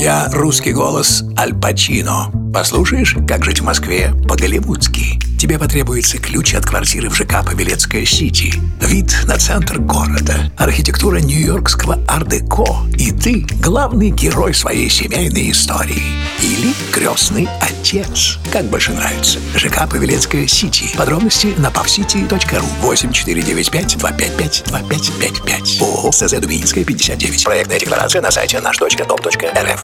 Я русский голос Аль Пачино. Послушаешь, как жить в Москве по-голливудски? Тебе потребуется ключ от квартиры в ЖК Павелецкая-Сити, вид на центр города, архитектура нью-йоркского ар-деко, и ты главный герой своей семейной истории. Или крестный отец, как больше нравится. ЖК Павелецкая-Сити. Подробности на pavcity.ru. 8495-255-2555. ООО СЗ Думинская, 59. Проектная декларация на сайте наш.дом.рф.